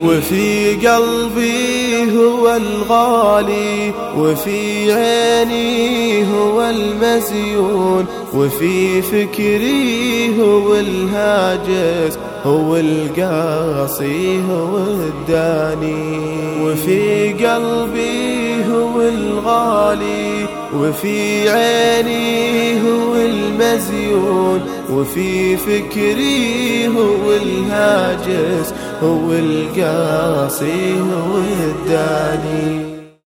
وفي قلبي هو الغالي، وفي عيني هو المزيون، وفي فكري هو الهاجس، هو القاسي هو الداني. وفي قلبي هو الغالي، وفي عيني هو المزيون، وفي فكري هو الهاجس، هو القاسي هو الداني.